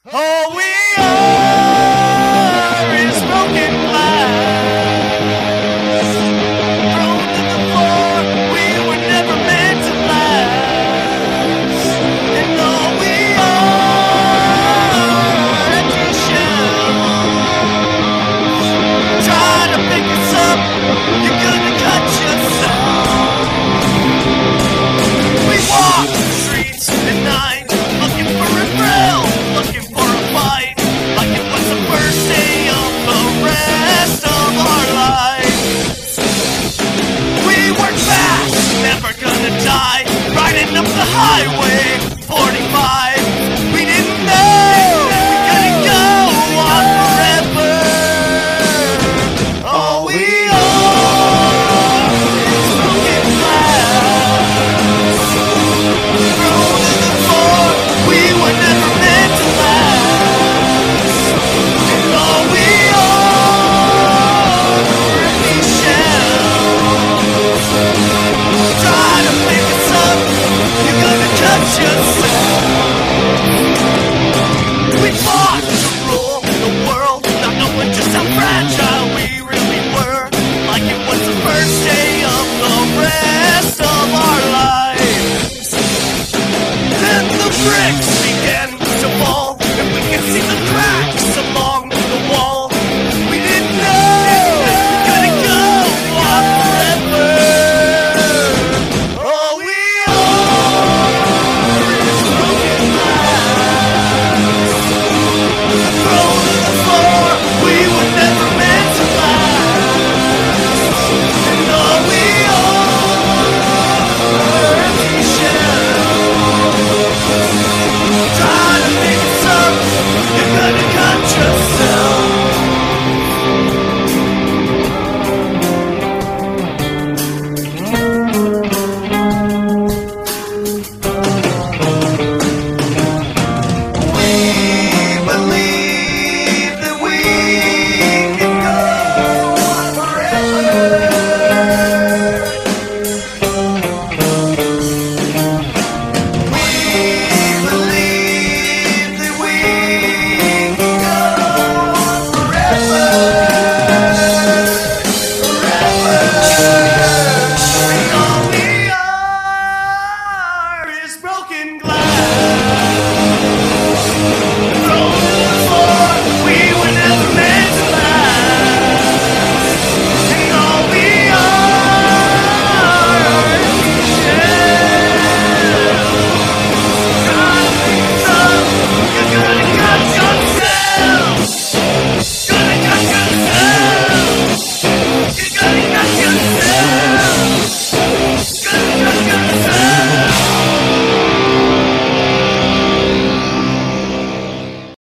All we are is broken glass, thrown to the floor. We were never meant to last, and all we are empty shells. Try to pick us up, you're gonna cut yourself. We walk the streets at night, looking for a thrill, looking for a fight, like it was the first day of the rest of our lives. We work fast, never gonna die, riding up the highway 45. We didn't know we couldn't go on forever. All we are is broken glass, thrown to the floor. We were never meant to last, and all we are empty shells. Try to pick us up, you're gonna cut yourself. We fought to rule the world, not knowing just how fragile we really were, like it was the first day of the rest of our lives. Then the bricks